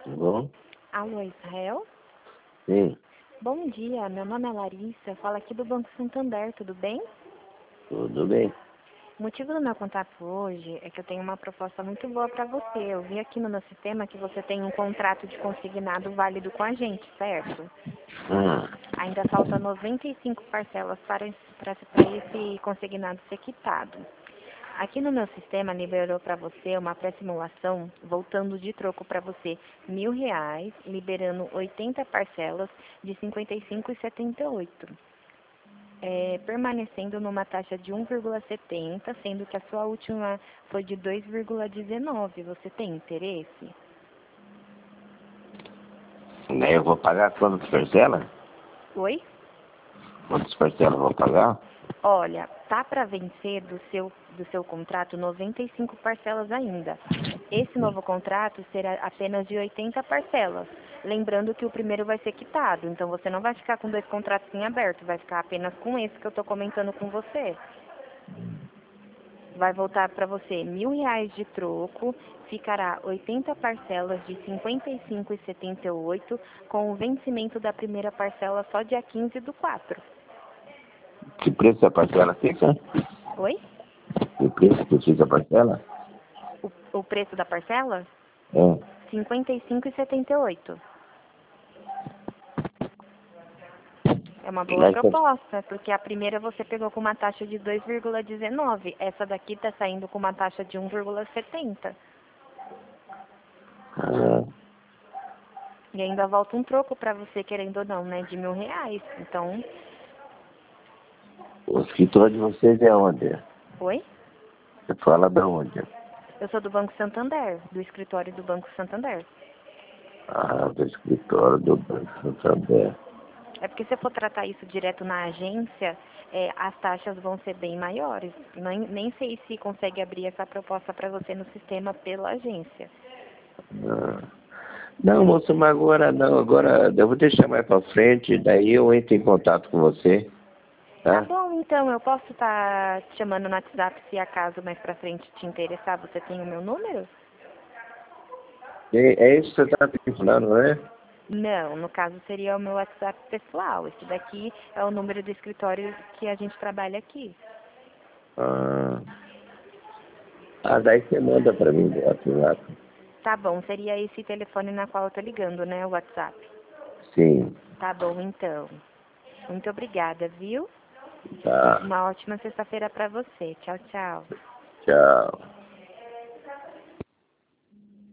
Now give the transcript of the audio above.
Bom? Alô, Israel? Sim, Bom dia, meu nome é Larissa, falo aqui do Banco Santander, tudo bem? tudo bem. O motivo do meu contato hoje é que eu tenho uma proposta muito boa para você. Eu vi aqui no meu sistema que você tem um contrato de consignado válido com a gente, certo? Hum, Ainda falta 95 parcelas para esse consignado ser quitado. Aqui no meu sistema liberou para você uma pré-simulação, voltando de troco para você R$ 1.000, liberando 80 parcelas de 55,78. Permanecendo numa taxa de 1,70, sendo que a sua última foi de 2,19. Você tem interesse? Daí eu vou pagar quantas parcelas? Oi? Quantas parcelas eu vou pagar? Olha, tá para vencer do seu contrato 95 parcelas ainda. Esse novo contrato será apenas de 80 parcelas. Lembrando que o primeiro vai ser quitado, então você não vai ficar com dois contratos em aberto, vai ficar apenas com esse que eu estou comentando com você. Vai voltar para você R$ 1.000 de troco, ficará 80 parcelas de 55,78, com o vencimento da primeira parcela só dia 15/4. Que preço a parcela fica? Oi? Que preço que fica a parcela? O preço da parcela? É. 55,78. É uma E boa daí que proposta, porque a primeira você pegou com uma taxa de 2,19. Essa daqui está saindo com uma taxa de 1,70. ah, E ainda volta um troco para você, querendo ou não, né? De R$ 1.000. Então, o escritório de vocês é onde? oi? Você fala de onde? Eu sou do Banco Santander, do escritório do Banco Santander. Ah, do escritório do Banco Santander. É porque se eu for tratar isso direto na agência, as taxas vão ser bem maiores. Nem sei se consegue abrir essa proposta para você no sistema pela agência. Ah. Não, moço, mas agora não. Agora eu vou deixar mais pra frente, daí eu entro em contato com você, Tá tá? bom, então, eu posso estar te chamando no WhatsApp se acaso mais pra frente te interessar. Você tem o meu número? É isso que você está falando, não é? Não, no caso seria o meu WhatsApp pessoal. Esse daqui é o número do escritório que a gente trabalha aqui. Ah, daí você manda para mim do WhatsApp. Tá bom, seria esse telefone na qual eu tô ligando, né? O WhatsApp. Sim, Tá bom, então. Muito obrigada, viu? tá. Uma ótima sexta-feira pra você. Tchau, tchau. Tchau.